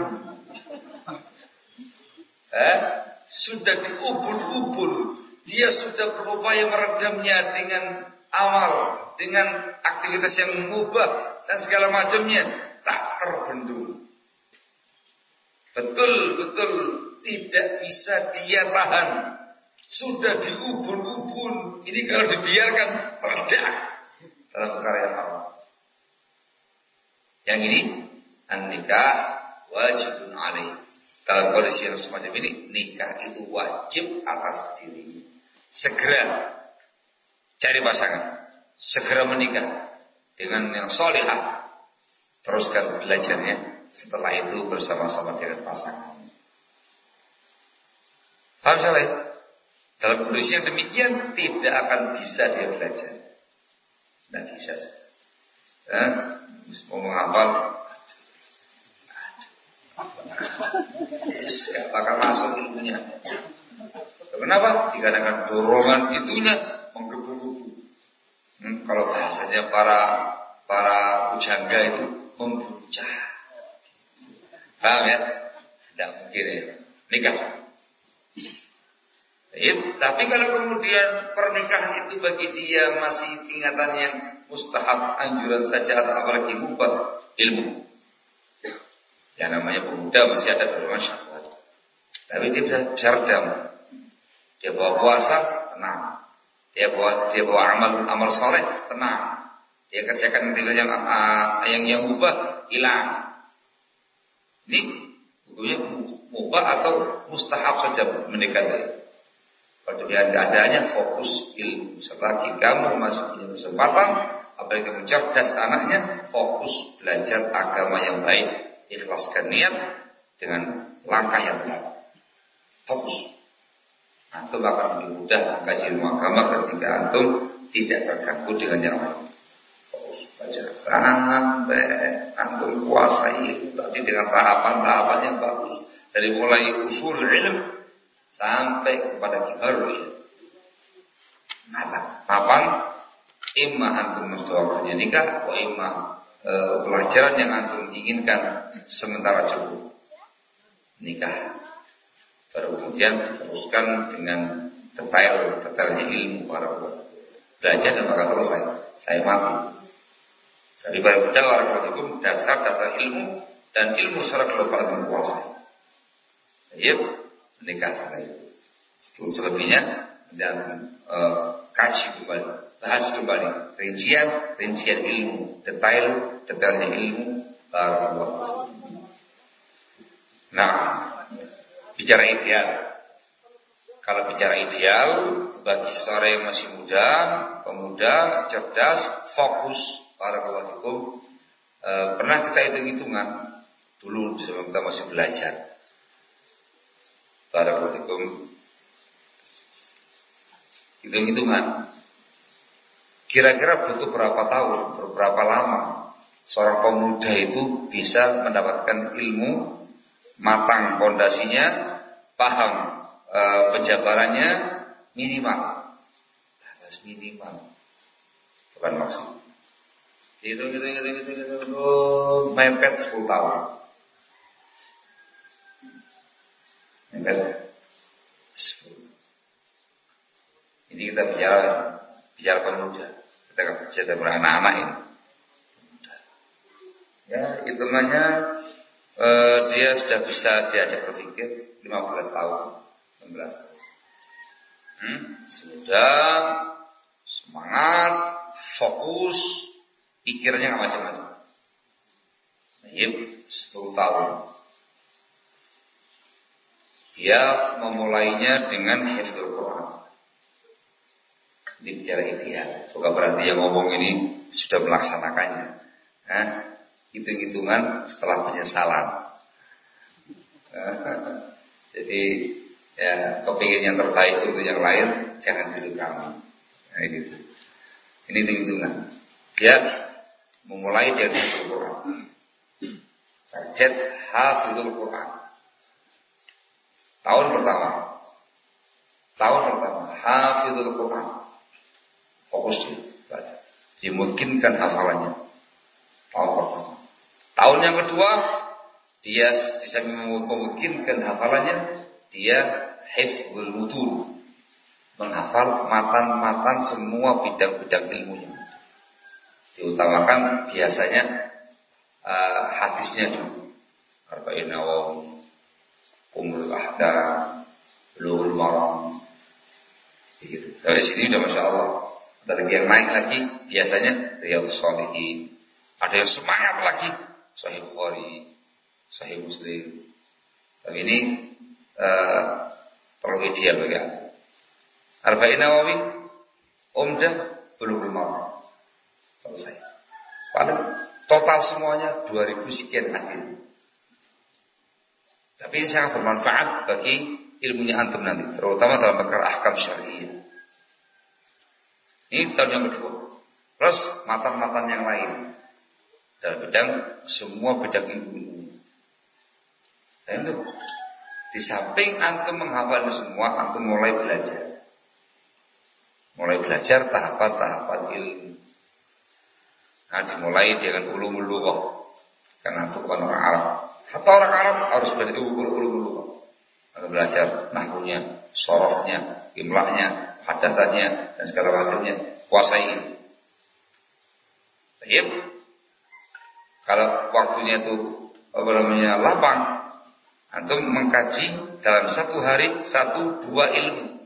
Eh? Sudah di ubun-ubun. Dia sudah berupaya meredamnya dengan amal, dengan aktivitas yang mubah dan segala macamnya, tak terbendung. Betul-betul tidak bisa dia tahan. Sudah di ubun-ubun. Ini kalau dibiarkan meledak dalam perkara yang haram. Yang ini an-nikah wajibun alaih. Dalam kondisi yang semacam ini, nikah itu wajib atas diri. Segera cari pasangan, segera menikah dengan yang solihah. Teruskan belajarnya, setelah itu bersama-sama dengan pasangan. Paham salah? Dalam kondisi yang demikian tidak akan bisa dia belajar. Tidak bisa. Ya, mau menghafal, gak bakal masuk ilmunya. Kenapa? Dikarenakan dorongan itunya menggebu-gebu. Hmm, kalau bahasanya para para pujangga itu membuncah. Paham ya? Tidak mungkin ya. Nikah. Ya, tapi kalau kemudian pernikahan itu bagi dia masih tingkatan yang mustahab, anjuran saja atau apalagi mubah, ilmu. Ya namanya pemuda masih ada dorongan syahwat. Tapi dia bisa, bisa redam. Dia bawa puasa, tenang. Dia bawa dia bawa amal amal soleh, tenang. Dia kerjakan yang yang yang mubah, hilang. Ini hukumnya mubah atau mustahab saja menikah. Kalau dia adanya fokus ilmu. Selagi kamu masih punya kesempatan, apalagi kamu cerdas anaknya, fokus belajar agama yang baik, ikhlaskan niat dengan langkah yang benar. Fokus. Antum akan lebih mudah mengkaji ilmu agama ketika antum tidak terganggu dengan yang lain. Fokus belajar sampai antum kuasai tadi dengan tahapan-tahapan yang bagus, dari mulai usul ilmu sampai kepada kibarul. Nah, kapan imma antum mendoakannya nikah, wa imma e, pelajaran yang antum inginkan sementara cukup nikah. Baru kemudian teruskan dengan detail-detailnya ilmu para ulama. Belajar dan maka selesai. Saya mati. Jadi para ulama itu dasar-dasar ilmu dan ilmu secara global menguasai. Iya, menikah setelah itu. Setelah selebihnya dan e, kaji kembali, bahas kembali rincian, rincian ilmu, detail, detailnya ilmu para ulama. Nah, bicara ideal. Kalau bicara ideal bagi seorang yang masih muda, pemuda, cerdas, fokus, barakallahu, e, pernah kita hitung-hitungan dulu sebelum kita masih belajar. Barakallahu, hitung-hitungan. Kira-kira butuh berapa tahun, berapa lama seorang pemuda itu bisa mendapatkan ilmu, matang pondasinya, paham e, penjabarannya minimal, harus minimal, bukan maksud. Hitung, hitung, hitung, hitung, hitung, hitung, mepet sepuluh tahun, mepet sepuluh. Ini kita bicara, bicara pemuda, kita bicara tentang anak-anak ini. Ya, hitungannya Uh, dia sudah bisa diajak berpikir lima belas tahun, enam belas tahun. Hmm, sudah semangat fokus, pikirnya nggak macam-macam. Yep, sepuluh tahun. Dia memulainya dengan hifdzul Quran. Ini bicara ideal. Bukan berarti yang ngomong ini sudah melaksanakannya. Nah, hitung-hitungan setelah penyesalan. Nah, jadi ya kepingin yang terbaik untuk yang lain, jangan tiru kami. Nah, gitu. Ini hitung-hitungan. Dia memulai dari hifdzul Quran. Target hafizul Quran. Tahun pertama. Tahun pertama hafizul Quran. Fokus dia baca. Dimungkinkan hafalannya. Tahun pertama. Tahun yang kedua, dia bisa memungkinkan hafalannya, dia hifdzul mutun. Menghafal matan-matan semua bidang-bidang ilmunya. Diutamakan biasanya Uh, hadisnya dulu. Arba'in Nawawi, Umul Ahkam, Bulughul Maram. Begitu. Dari sini udah masya Allah. Ada lagi yang naik lagi, biasanya Riyadhus Shalihin. Ada yang semangat lagi, Sahih Bukhari, Sahih Muslim. Tapi ini uh, terlalu ideal bagi aku. Arba'in Nawawi, Umdah, Bulughul Maram. Selesai. Paling total semuanya dua ribu sekian hadis. Tapi ini sangat bermanfaat bagi ilmunya antum nanti, terutama dalam perkara ahkam syariah. Ini tahun yang kedua. Terus matan-matan yang lain dalam bidang semua bidang ilmu. Dan itu di samping antum menghafal semua, antum mulai belajar. Mulai belajar tahapan-tahapan ilmu. Nah, dimulai dengan ulumul lughah. Karena itu bukan orang Arab. Hatta orang Arab harus belajar ulumul lughah. Atau belajar nahwunya, sorofnya, imlahnya, hadatannya, dan segala macamnya. Kuasai. Baik. Kalau waktunya itu apa namanya lapang, antum mengkaji dalam satu hari satu dua ilmu.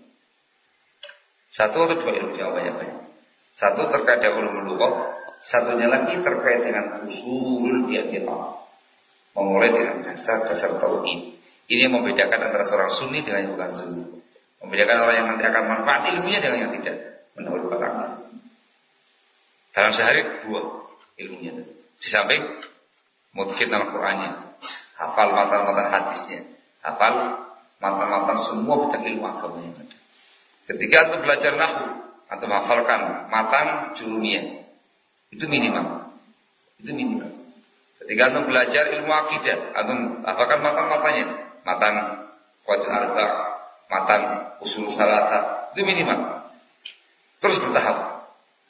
Satu atau dua ilmu jawabannya banyak. Satu terkait dengan ulumul lughah. Satunya lagi terkait dengan usulul i'tiqad. Memulai dengan dasar-dasar tauhid. Ini yang membedakan antara seorang sunni dengan yang bukan sunni. Membedakan orang yang nanti akan manfaat ilmunya dengan yang tidak. Menurut belakangnya. Dalam sehari dua ilmunya. Di samping mungkin Al-Qur'annya, hafal matan-matan hadisnya, hafal matan-matan semua bidang ilmu agamanya. Ketika antum belajar nahwu, antum hafalkan matan jurumiyah. Itu minimal. Itu minimal. Ketika antum belajar ilmu akidah, antum hafalkan matan-matanya, matan Qawaid al-Arba', matan Ushul Tsalatsa, itu minimal. Terus bertahap.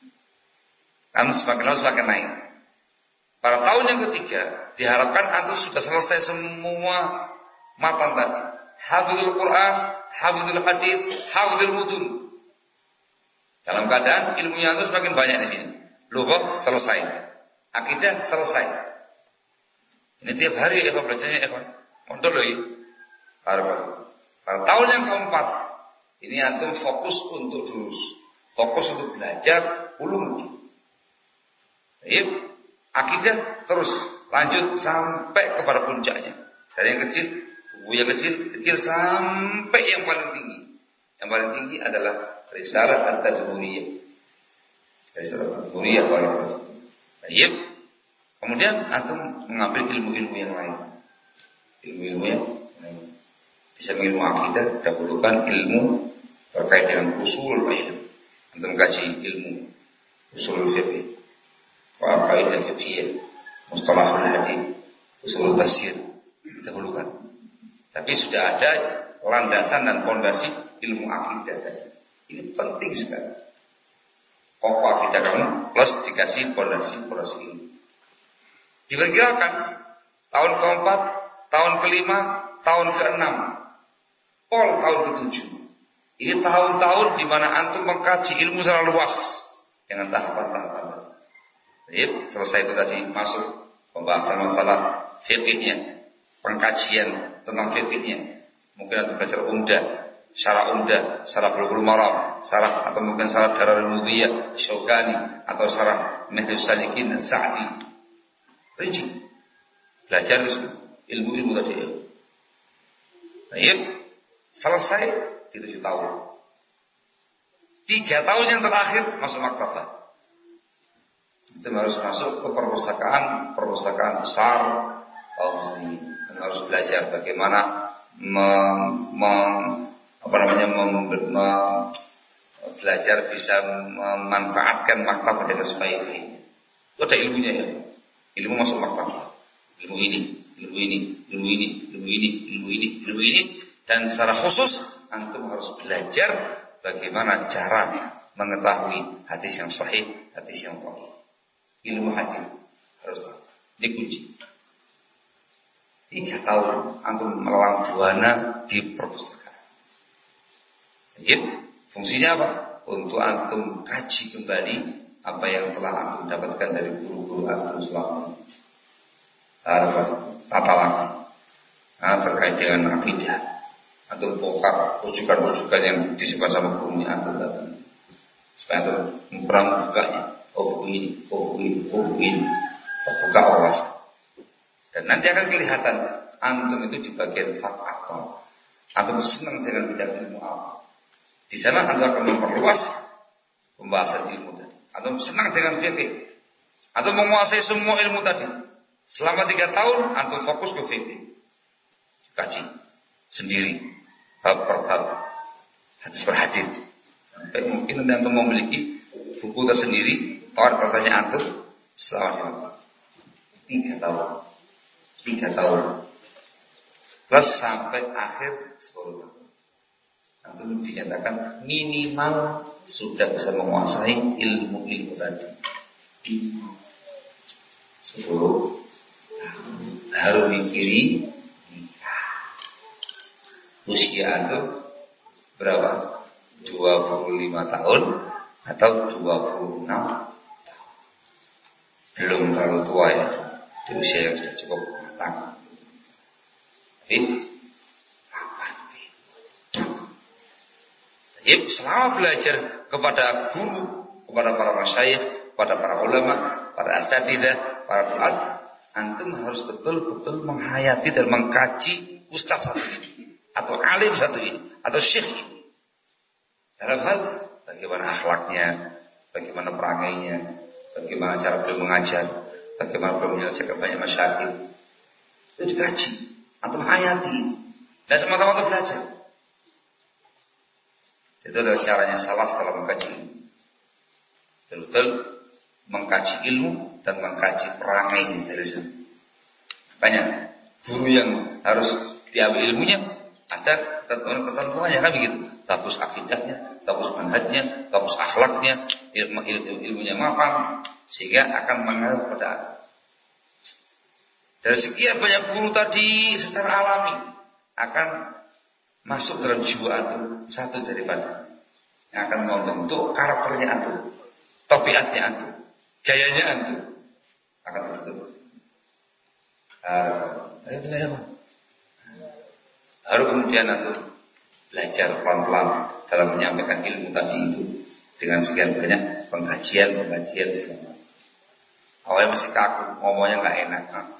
Kan semakin lama semakin naik. Pada tahun yang ketiga, diharapkan antum sudah selesai semua matan tadi. Hafizul Quran, hafizul hadits, hafizul mutun. Dalam keadaan ilmunya antum semakin banyak di sini. Lughah selesai, akidah selesai. Ini tiap hari Eva belajarnya Eva. Mondok loh. Pada tahun yang keempat, ini antum fokus untuk durus, fokus untuk belajar ulum. Baik, akidah terus lanjut sampai kepada puncaknya. Dari yang kecil, buku yang kecil, kecil sampai yang paling tinggi. Yang paling tinggi adalah Risalah At-Tajmuriyah. Risalah At-Tajmuriyah paling tinggi. Baik. Kemudian antum mengambil ilmu-ilmu yang lain. Ilmu-ilmu yang lain. Bisa ilmu akidah, dahulukan ilmu terkait dengan usul ilmu. Antum kaji ilmu usul fiqh, kaidah fikih, mustalahul hadis, usul tafsir, dahulukan. Tapi sudah ada landasan dan fondasi ilmu akidah. Ini penting sekali. Pokok akidah kamu plus dikasih fondasi-fondasi ilmu. Diperkirakan tahun keempat, tahun kelima, tahun keenam, pol tahun ketujuh. Ini tahun-tahun di mana antum mengkaji ilmu secara luas dengan tahapan-tahapan. Jadi selesai itu tadi masuk pembahasan masalah fikihnya, pengkajian tentang fikihnya. Mungkin antum belajar umdah, syarah Umdah, syarah Bulughul Maram, syarah atau mungkin syarah Dararul Mudhiyah Syaukani atau syarah Minhajus Salikin Sa'di. Rinci. Belajar ilmu-ilmu tadi. Baik, selesai di tujuh tahun. Tiga tahun yang terakhir masuk maktabah. Itu harus masuk ke perpustakaan, perpustakaan besar kaum muslimin. Dan harus belajar bagaimana mem, mem, apa namanya mem, mem, belajar bisa memanfaatkan maktabah dengan sebaik-baiknya. Itu ada ilmunya ya. Ilmu masuk maktabah. Ilmu ini, ilmu ini, ilmu ini, ilmu ini, ilmu ini, ilmu ini. Dan secara khusus antum harus belajar bagaimana cara mengetahui hadis yang sahih, hadis yang sahih. Ilmu hadis harus tahu. Ini kunci. Tiga tahun antum melalang buana di perpustakaan. Jadi fungsinya apa? Untuk antum kaji kembali apa yang telah antum dapatkan dari guru-guru antum selama ini. Tata lagi. Nah, terkait dengan akidah. Antum bongkar rujukan-rujukan yang disimpan sama gurunya antum tadi. Supaya antum pernah membukanya. Oh buku ini, oh buku ini, oh buku ini. Buka wawasan. Dan nanti akan kelihatan antum itu di bagian bab apa. Antum senang dengan bidang ilmu apa. Di sana antum akan memperluas pembahasan ilmu tadi. Antum senang dengan fikih. Antum menguasai semua ilmu tadi. Selama tiga tahun antum fokus ke fikih. Kaji sendiri, bab per bab, hadis per hadis. Sampai mungkin nanti antum memiliki buku tersendiri. Orang katanya antum selama tiga tahun, tiga tahun, plus sampai akhir sepuluh tahun. Antum dinyatakan minimal sudah bisa menguasai ilmu-ilmu tadi. Sepuluh tahun baru mikiri nikah. Usia antum berapa? Dua puluh lima tahun atau dua puluh enam. Belum terlalu tua ya, di usia yang sudah cukup matang. Tapi Jadi selama belajar kepada guru, kepada para masyayikh, kepada para ulama, para asatidzah, para duat, antum harus betul-betul menghayati dan mengkaji ustaz satu ini, atau alim satu ini, atau syekh ini. Dalam hal bagaimana akhlaknya, bagaimana perangainya, bagaimana cara beliau mengajar, bagaimana beliau menyelesaikan banyak masyarakat. Itu dikaji, atau menghayati. Dan semata-mata belajar. Itu adalah caranya salaf dalam mengkaji ilmu. Betul-betul mengkaji ilmu dan mengkaji perangai dari sana. Makanya guru yang harus diambil ilmunya ada ketentuan-ketentuannya kan begitu. Bagus akidahnya, bagus manhajnya, bagus akhlaknya, ilmu, ilmu ilmunya mapan, sehingga akan mengaruh pada. Dari sekian banyak guru tadi secara alami akan masuk dalam jiwa antum satu daripada yang akan membentuk karakternya antum, tabiatnya antum, gayanya antum akan terbentuk. Uh, Baru kemudian antum belajar pelan-pelan dalam menyampaikan ilmu tadi itu dengan sekian banyak pengkajian-pengkajian segala. Awalnya masih kaku, ngomongnya nggak enak.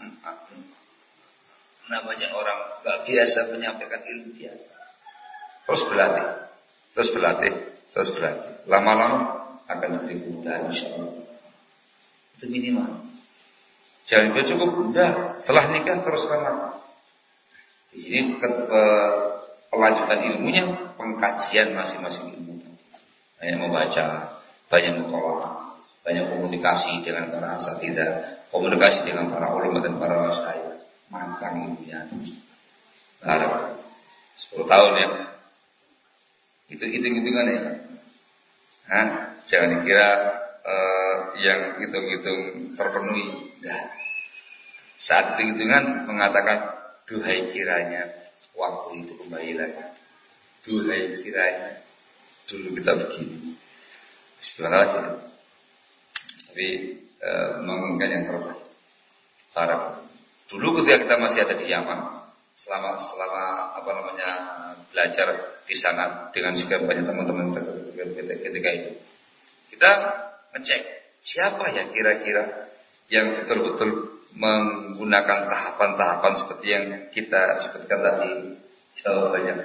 Namanya orang nggak biasa menyampaikan ilmu biasa. Terus berlatih, terus berlatih, terus berlatih. Lama-lama akan diberi kemudahan insyaallah. Itu minimal. Jangan cukup udah setelah nikah terus ramah. Di sini ke, ke, pelanjutan ilmunya pengkajian masing-masing ilmu. Banyak membaca, banyak mutolak, banyak komunikasi dengan para asatidzah, komunikasi dengan para ulama dan para masyayikh. Mantang ilmunya. Nah, sepuluh tahun ya. Itu hitung-hitungan ya. Nah, jangan dikira uh, yang hitung-hitung terpenuhi. Nah, saat hitung-hitungan mengatakan duhai kiranya waktu itu kembali lagi. Duhai kiranya dulu kita begini. Bismillah. Tapi e, menginginkan yang terbaik. Harap. Dulu ketika kita masih ada di Yaman, selama selama apa namanya belajar di sana dengan sekian banyak teman-teman ketika itu. Kita ngecek siapa ya kira-kira yang betul-betul menggunakan tahapan-tahapan seperti yang kita sebutkan tadi. Jawabannya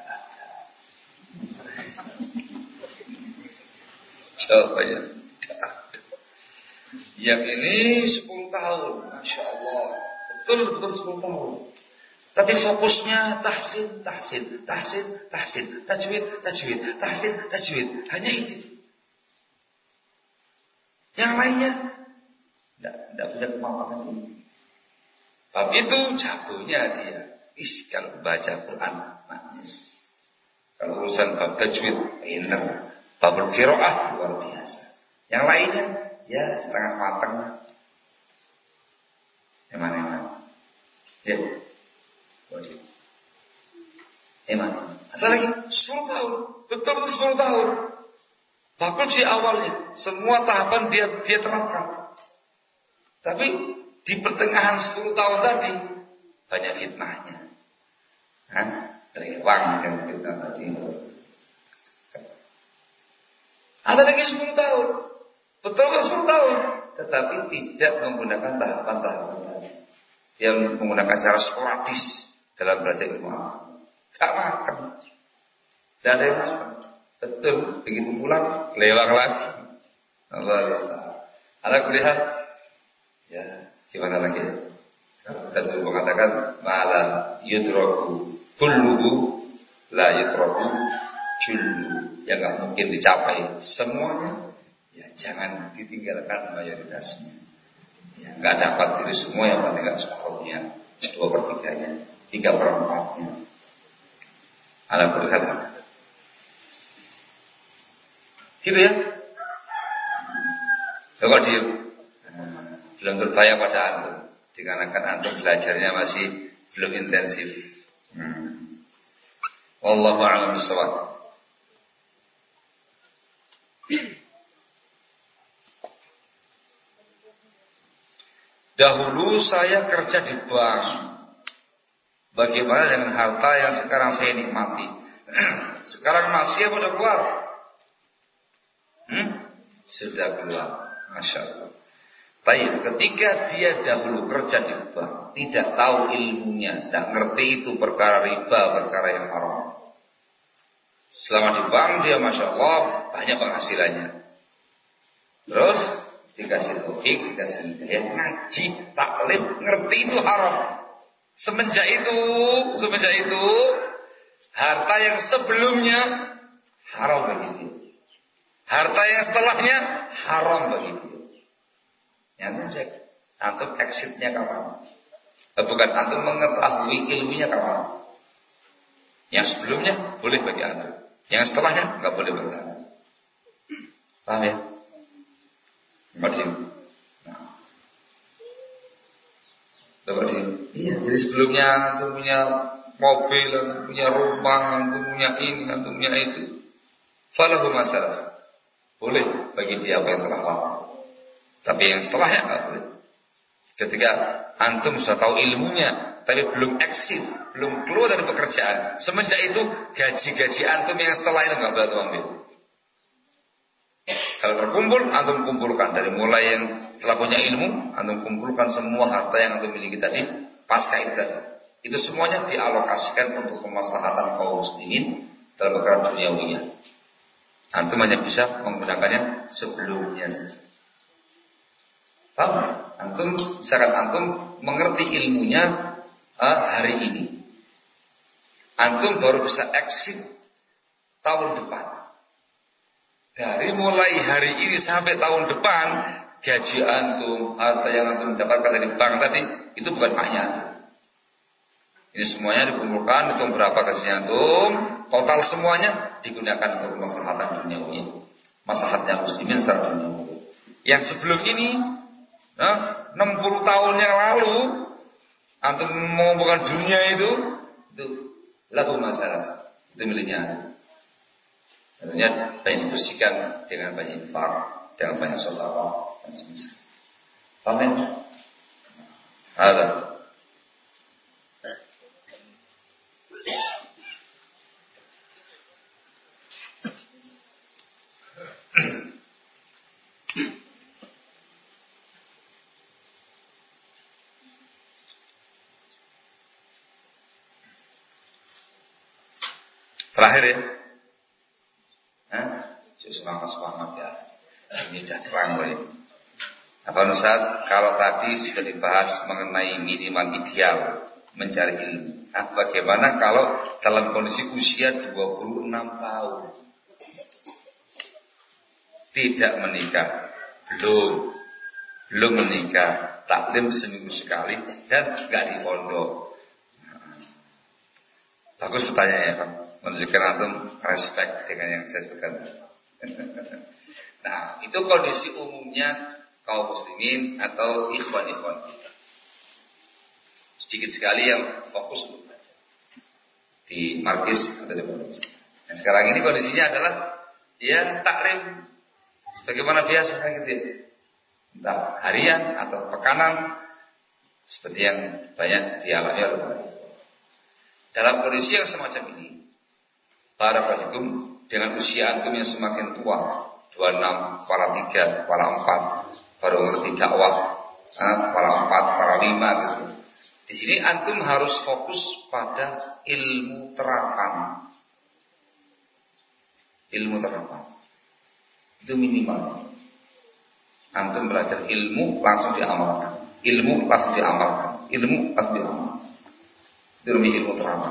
Jawabannya yang ini sepuluh tahun, Masya Allah, betul-betul sepuluh tahun. Tapi fokusnya tahsin, tahsin, tahsin, tahsin, tajwid, tajwid, tahsin, tajwid. Hanya itu. Yang lainnya tidak punya kemampuan ini. Bab itu jagonya dia. Is kalau baca Quran manis. Kalau urusan bab tajwid pinter. Babul qiraah luar biasa. Yang lainnya ya setengah matang. Yang mana yang mana? Ya. Emang ada lagi sepuluh tahun, betul sepuluh tahun. Bagus di awalnya, semua tahapan dia dia terapkan. Tapi di pertengahan sepuluh tahun tadi banyak fitnahnya. Hah? Lewang yang fitnah tadi. Ada lagi sepuluh tahun, betul sepuluh tahun, tetapi tidak menggunakan tahapan-tahapan tadi. Dia menggunakan cara sporadis dalam belajar ilmu agama. Gak makan. Tidak ada yang makan. Betul. Begitu pulang, lewang lagi. Allah Ustaz. Ala kulihat. Ya, gimana lagi? Kita suruh mengatakan mala yudraku kulluhu la yudraku jullu. Yang gak mungkin dicapai semuanya. Ya, jangan ditinggalkan mayoritasnya. Ya, gak dapat itu semua yang paling gak separuhnya. Dua per tiganya. Tiga per empatnya. Ala kulihat. Gitu ya. Kok diem? Nah, belum terbayang pada antum. Dikarenakan antum belajarnya masih belum intensif. Hmm. Wallahu a'lam bishawab. Dahulu saya kerja di bank. Bagaimana dengan harta yang sekarang saya nikmati? Sekarang masih apa udah keluar? Hmm? Sudah keluar. Masya Allah. Baik, ketika dia dahulu kerja di bank, tidak tahu ilmunya, tidak ngerti itu perkara riba, perkara yang haram. Selama di bank dia Masya Allah banyak penghasilannya. Terus dikasih taufik, dikasih hidayah, ngaji, taklim, ngerti itu haram. Semenjak itu, semenjak itu harta yang sebelumnya haram bagi dia. Harta yang setelahnya haram bagi dia. Yang antum cek, antum exitnya kapan? Eh, bukan antum mengetahui ilmunya kapan? Yang sebelumnya boleh bagi antum, yang setelahnya nggak boleh bagi antum. Paham ya? Madim. Nah. Dapat dia. Iya, jadi sebelumnya antum punya mobil, antum punya rumah, antum punya ini, antum punya itu. Falahu masalah. Boleh bagi dia apa yang telah lama. Tapi yang setelahnya nggak boleh. Ketika antum sudah tahu ilmunya, tapi belum eksis, belum keluar dari pekerjaan, semenjak itu gaji-gaji antum yang setelah itu nggak boleh ambil. Kalau terkumpul, antum kumpulkan dari mulai yang setelah punya ilmu, antum kumpulkan semua harta yang antum miliki tadi, pasca itu tadi. Itu semuanya dialokasikan untuk kemaslahatan kaum muslimin dalam perkara duniawiyah. Antum hanya bisa menggunakannya sebelumnya saja. Paham? Antum, misalkan antum mengerti ilmunya uh, hari ini, antum baru bisa exit tahun depan. Dari mulai hari ini sampai tahun depan, gaji antum, harta yang antum dapatkan dari bank tadi, itu bukan haknya antum. Ini semuanya dikumpulkan, hitung berapa gajinya antum, total semuanya digunakan untuk kemaslahatan duniawi, maslahatnya muslimin secara duniawi. Yang sebelum ini, nah, enam puluh tahun yang lalu, antum mengumpulkan dunia itu, itu lagu masalah, itu miliknya antum. Tentunya banyak dibersihkan dengan banyak infak, dengan banyak sedekah dan semisal. Amin. Ada. Terakhir ya. Hah? Semangat-semangat ya. Ini sudah terang loh ini. Apa Ustaz, kalau tadi sudah dibahas mengenai minimal ideal mencari ilmu. Nah, bagaimana kalau dalam kondisi usia dua puluh enam tahun? Tidak menikah, belum belum menikah, taklim seminggu sekali dan enggak di pondok. Bagus pertanyaannya, Pak. Menunjukkan antum respect dengan yang saya sebutkan. Nah, itu kondisi umumnya kaum muslimin atau ikhwan-ikhwan kita. Sedikit sekali yang fokus untuk belajar di markis atau di pondok. Nah, sekarang ini kondisinya adalah ya taklim sebagaimana biasa gitu ya. Entah harian atau pekanan seperti yang banyak dialami oleh para ikhwan. Dalam kondisi yang semacam ini, barakallahu dengan usia antum yang semakin tua, dua puluh enam, para tiga, para empat, baru mengerti dakwah, para empat, para lima gitu. Di sini antum harus fokus pada ilmu terapan. Ilmu terapan. Itu minimal. Antum belajar ilmu langsung diamalkan. Ilmu langsung diamalkan. Ilmu langsung diamalkan. Itu namanya ilmu terapan.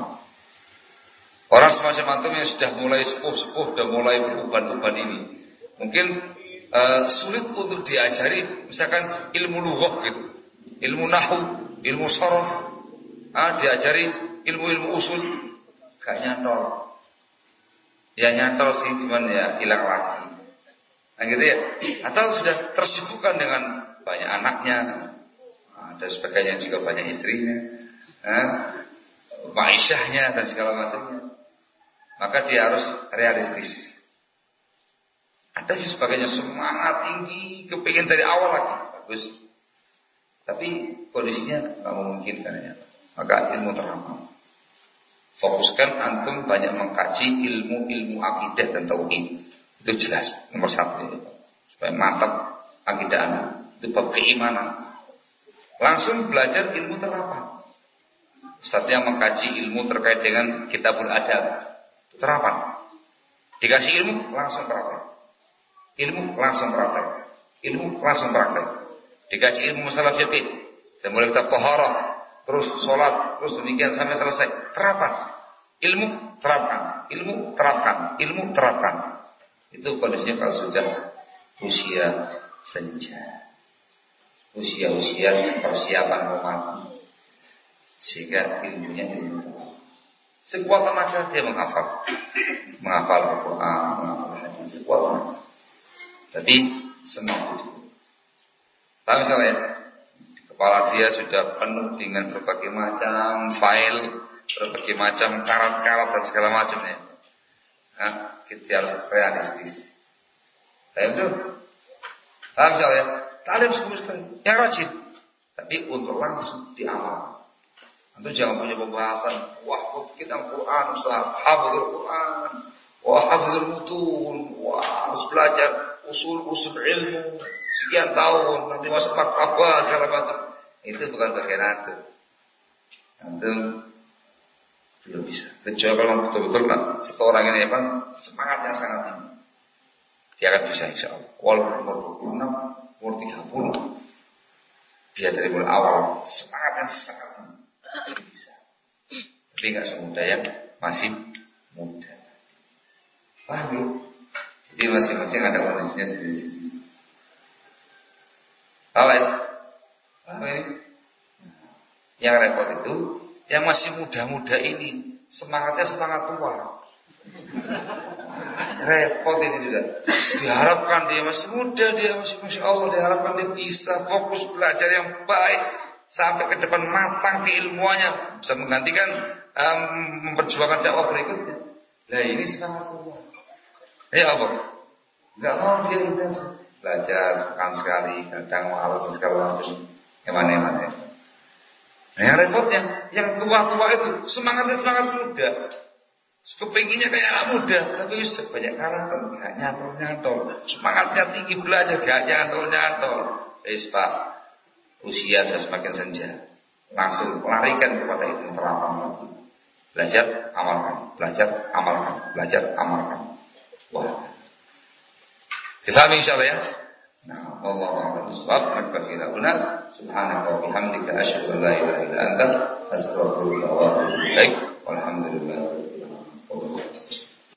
Orang semacam antum yang sudah mulai sepuh-sepuh, sudah mulai beruban-uban ini, mungkin uh, sulit untuk diajari, misalkan ilmu lughah gitu, ilmu nahwu, ilmu sharaf, ah, diajari ilmu-ilmu usul, gak nyantol. Ya nyantol sih, cuman ya hilang lagi. Nah gitu ya. Atau sudah tersibukkan dengan banyak anaknya, dan sebagainya, juga banyak istrinya, ah, ma'isyahnya dan segala macamnya. Maka dia harus realistis. Ada sih sebagainya semangat tinggi, kepingin dari awal lagi, bagus. Tapi kondisinya nggak memungkinkan ya. Maka ilmu terapan. Fokuskan antum banyak mengkaji ilmu-ilmu akidah dan tauhid. Itu jelas nomor satu ya. Supaya mantap akidah anda. Itu bab keimanan. Langsung belajar ilmu terapan. Ustadznya mengkaji ilmu terkait dengan kitabul adab. Terapan. Dikasih ilmu langsung praktek. Ilmu langsung praktek. Ilmu langsung praktek. Dikasih ilmu masalah fikih, dan mulai kitab taharah, terus sholat, terus demikian sampai selesai. Terapan. Ilmu terapkan. Ilmu terapkan. Ilmu terapkan. Itu kondisinya kalau sudah usia senja. Usia-usia persiapan mau mati. Sehingga ilmunya ilmu terapkan. Sekuat tenaga dia menghafal, menghafal Al-Quran, menghafal hadis, sekuat tenaga. Tapi semampu dia. Tapi misalnya, kepala dia sudah penuh dengan berbagai macam file, berbagai macam karat-karat dan segala macamnya. Nah, kita harus realistis. Saya itu, tapi misalnya, talim sepuluh sekali, yang rajin, tapi untuk langsung diamalkan. Antum jangan punya pembahasan, wah kita Al-Quran, Ustaz, hafizul Quran, wah hafizul mutun, wah harus belajar usul-usul ilmu sekian tahun, nanti masuk maktabah segala macam. Itu bukan bagian antum. Antum belum bisa. Kecuali kalau betul-betul kan seorang ini apa semangatnya sangat tinggi, dia akan bisa insyaallah. Walaupun umur dua puluh enam, umur tiga puluh, dia dari mulai awal semangatnya sangat tinggi. Bisa. Tapi nggak semudah yang masih muda. Paham ya? Jadi masing-masing ada kondisinya sendiri-sendiri. Paham ya? Paham ya? Yang repot itu yang masih muda-muda ini semangatnya semangat tua. Repot ini sudah. Diharapkan dia masih muda, dia masih masya Allah, diharapkan dia bisa fokus belajar yang baik. Sampai ke depan matang keilmuannya, bisa menggantikan um, memperjuangkan dakwah berikutnya. Nah ini semangat tua. Ya apa? Gak mau dia intens belajar sepekan sekali, kadang malas dan segala macam. Yang mana-mana. Nah yang repotnya, yang tua-tua itu semangatnya semangat muda, Kepinginnya kayak anak muda, tapi bisa banyak karakter, gak nyantol-nyantol. Semangatnya tinggi belajar, gak nyantol-nyantol. Wis Pak, usia sudah semakin senja. Langsung larikan kepada itu terapan lagi. Belajar, amalkan, belajar, amalkan, belajar, amalkan. Wah. Difahami insyaallah ya. Nah, wallahu a'lam bishawab. Nakfira huna. Subhanaka wa bihamdika asyhadu an la ilaha illa anta astaghfiruka wa atubu ilaik. Walhamdulillah.